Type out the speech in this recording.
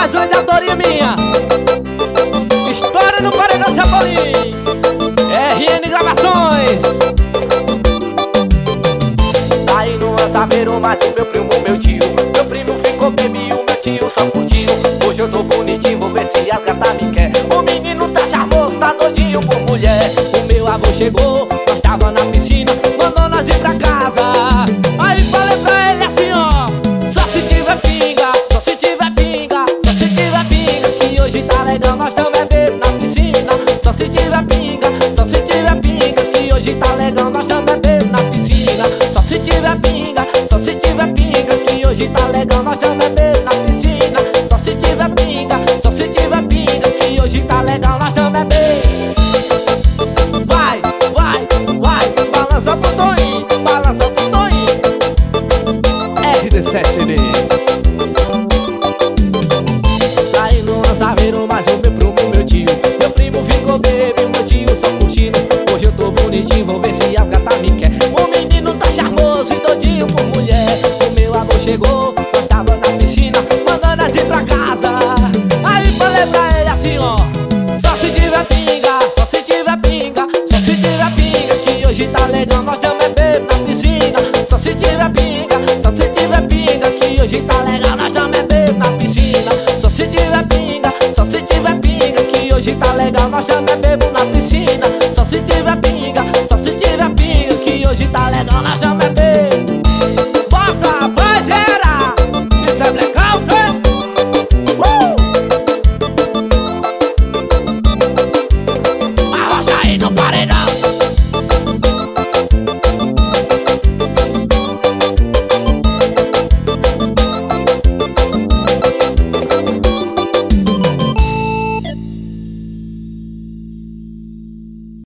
mais uma de autoria minha. História no Paredão Chapolin, RN Gravações. Aí no lançaveiro, mas o meu primo, meu tio. Meu primo ficou bebê e o meu tio só curtiu. Hoje eu tô bonitinho, vou ver se a gata me quer. O menino tá charmoso, tá doidinho por mulher. O meu avô chegou, nós tava na piscina, mandou nós ir pra casa. Aí falei pra ele assim, ó: só se tiver pinga, só se tiver pinga, só se tiver pinga, que hoje tá legal, nós tamo bebendo na piscina. Só se tiver pinga, só se tiver pinga, que hoje tá legal, nós tamo bebendo na piscina. Só se tiver pinga, só se tiver pinga, que hoje tá legal, nós tamo bebendo na piscina. Só se tiver pinga, só se tiver pinga, que hoje tá legal, nós tamo bebendo. Vai, vai, vai, balança pro Toninho, balança pro Toninho. RD7 CDs. Saí no lançaveiro, mas eu fui pro meu tio. Meu primo ficou bebê, meu tio só curtindo. Hoje eu tô bonitinho, vou ver se a gata me quer. O menino tá charmoso e doidinho por mulher. O meu avô chegou, nós tava na piscina, mandando nós ir pra casa. Aí falei pra ele assim, ó: só se tiver pinga, só se tiver pinga, só se tiver pinga, que hoje tá legal, nós tamo bebendo na piscina. Só se tiver pinga, só se tiver pinga, que hoje tá